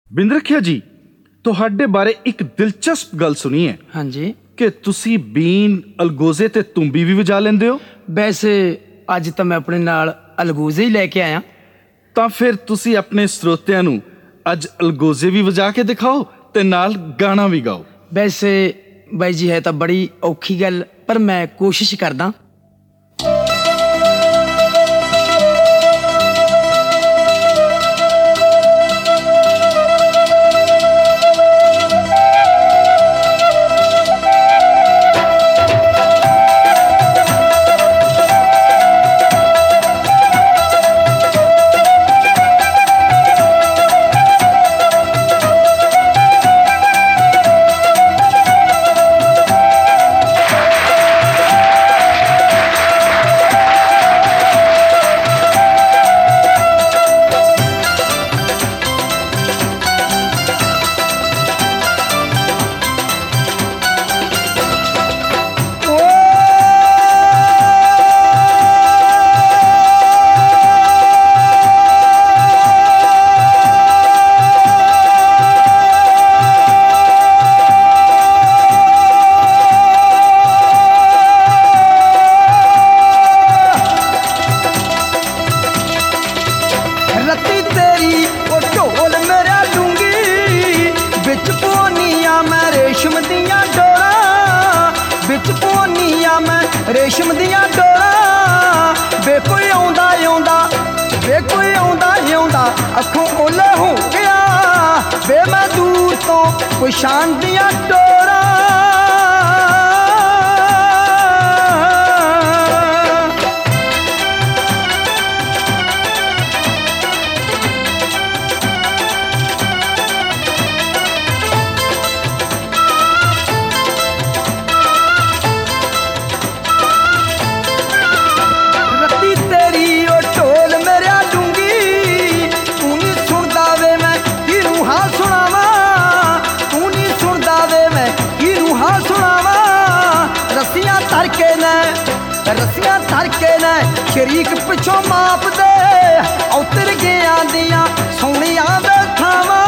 ਬਿੰਦ ਰੱਖਿਆ ਜੀ, ਤੁਹਾਡੇ ਬਾਰੇ ਇੱਕ ਦਿਲਚਸਪ ਗੱਲ ਸੁਣੀ ਹੈ। ਹਾਂਜੀ। ਕਿ ਤੁਸੀਂ ਬੀਨ, ਅਲਗੋਜ਼ੇ ਤੇ ਤੁੰਬੀ ਵੀ ਵਜਾ ਲੈਂਦੇ ਹੋ। ਵੈਸੇ ਅੱਜ ਤਾਂ ਮੈਂ ਆਪਣੇ ਨਾਲ ਅਲਗੋਜ਼ੇ ਹੀ ਲੈ ਕੇ ਆਇਆ। ਤਾਂ ਫਿਰ ਤੁਸੀਂ ਆਪਣੇ ਸਰੋਤਿਆਂ ਨੂੰ ਅੱਜ ਅਲਗੋਜ਼ੇ ਵੀ ਵਜਾ ਕੇ ਦਿਖਾਓ ਤੇ ਨਾਲ ਗਾਣਾ ਵੀ ਗਾਓ। ਵੈਸੇ ਬਾਈ ਜੀ ਹੈ ਤਾਂ ਬੜੀ ਔਖੀ ਗੱਲ, ਪਰ ਮੈਂ ਕੋਸ਼ਿਸ਼ ਕਰਦਾ। ਰੱਤੀ ਤੇਰੀ ਉਹ ਢੋਲ ਮੇਰਾ ਡੂੰਗੀ, ਵਿੱਚ ਪਵਾਉਣੀਆਂ ਮੈਂ ਰੇਸ਼ਮ ਦੀਆਂ ਡੋਰਾਂ, ਵਿੱਚ ਪਵਾਉਣੀਆਂ ਮੈਂ ਰੇਸ਼ਮ ਦੀਆਂ ਡੋਰਾਂ। ਵੇ ਕੋਈ ਆਉਂਦਾ ਆਉਂਦਾ, ਵੇ ਕੋਈ ਆਉਂਦਾ ਆਉਂਦਾ ਅੱਖੋਂ ਓਲੇ ਹੋ ਗਿਆ, ਵੇ ਮੈਂ ਦੂਰ ਤੋਂ ਪਛਾਣ ਦੀਆਂ ਡੋਰਾਂ। ਰੱਸੀਆਂ ਧਰ ਕੇ ਨੇ ਸ਼ਰੀਕ ਪਿੱਛੋਂ ਮਾਪਦੇ, ਉਤਰ ਗਿਆ ਦੀਆਂ ਸੋਹਣੀਆਂ ਦੇ ਥਾਵਾਂ।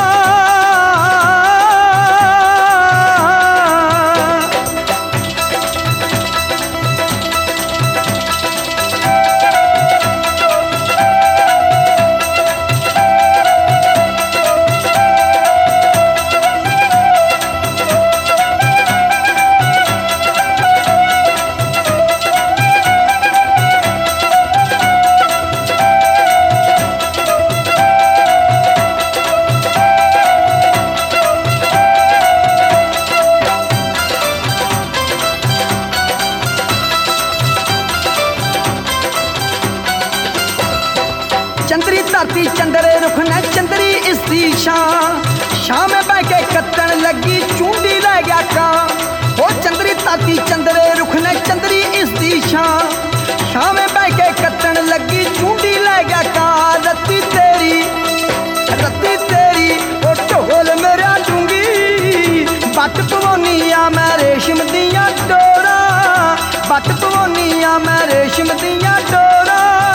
ਚੰਦਰੀ ਧਰਤੀ ਚੰਦਰੇ ਰੁੱਖ ਨੇ ਚੰਦਰੀ ਇਸ ਦੀ ਸ਼ਾਨ, ਸ਼ਾਮ ਬਹਿ ਕੇ ਕੱਤਣ ਲੱਗੀ ਚੁੰਡੀ ਲੈ ਗਿਆ ਕਾਂ। ਉਹ ਚੰਦਰੀ ਧਰਤੀ ਚੰਦਰੇ ਰੁੱਖ ਨੇ ਚੰਦਰੀ ਇਸ ਦੀ ਸ਼ਾਨ, ਸ਼ਾਮ ਬਹਿ ਕੇ ਕੱਤਣ ਲੱਗੀ ਚੁੰਡੀ ਲੈ ਗਿਆ ਕਾਂ। ਰੱਤੀ ਤੇਰੀ ਉਹ ਢੋਲ ਮੇਰਾ ਡੂੰਗੀ, ਬੱਟ ਪਵਾਉਣੀਆਂ ਮੈਂ ਰੇਸ਼ਮ ਦੀਆਂ ਡੋਰਾਂ, ਬੱਟ ਪਵਾਉਣੀਆਂ ਮੈਂ ਰੇਸ਼ਮ ਦੀਆਂ ਡੋਰਾਂ।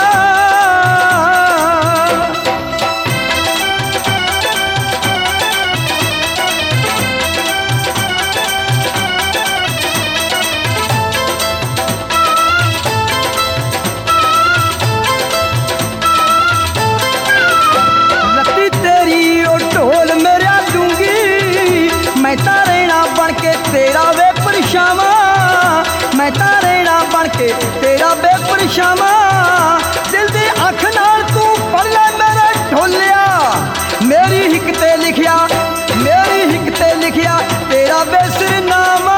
ਮੈਂ ਤਾਂ ਰਹਿਣਾ ਬਣ ਕੇ ਤੇਰਾ ਵੇ ਪਰਛਾਵਾਂ, ਮੈਂ ਤਾਂ ਰਹਿਣਾ ਬਣ ਕੇ ਤੇਰਾ ਵੇ ਪਰਛਾਵਾਂ। ਦਿਲ ਦੀ ਅੱਖ ਨਾਲ ਤੂੰ ਪੜ੍ਹ ਲੈ ਮੇਰੇ ਢੋਲਿਆ, ਮੇਰੀ ਹਿੱਕ ਤੇ ਲਿਖਿਆ, ਮੇਰੀ ਹਿੱਕ ਤੇ ਲਿਖਿਆ ਤੇਰਾ ਵੇ ਸਿਰਨਾਮਾ।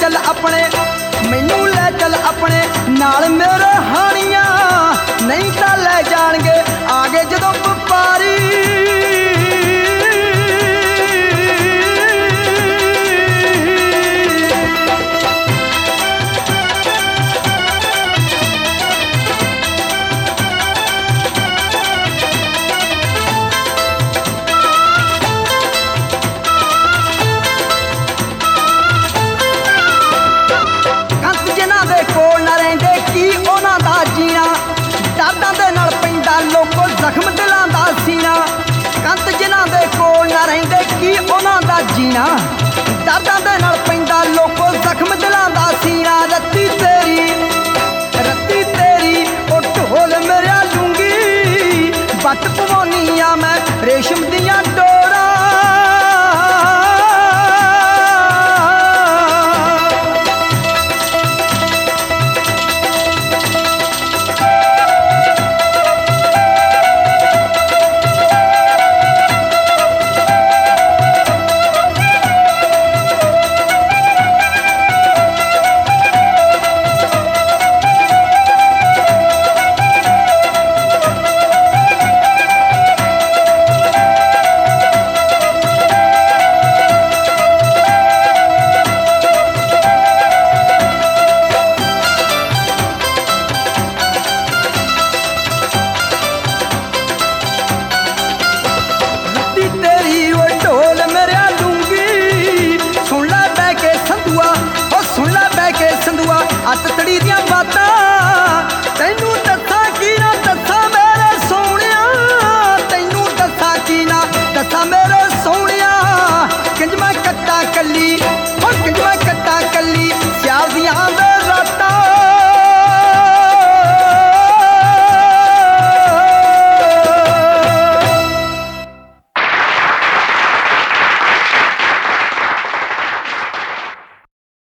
ਚੱਲ ਆਪਣੇ ਮੈਨੂੰ ਲੈ ਚੱਲ ਆਪਣੇ ਨਾਲ ਮੇਰੇ ਹਾਣੀਆਂ ਨਹੀਂ ਤਾਂ ਲੈ ਜਾਣਗੇ ਆਗੇ ਜਦੋਂ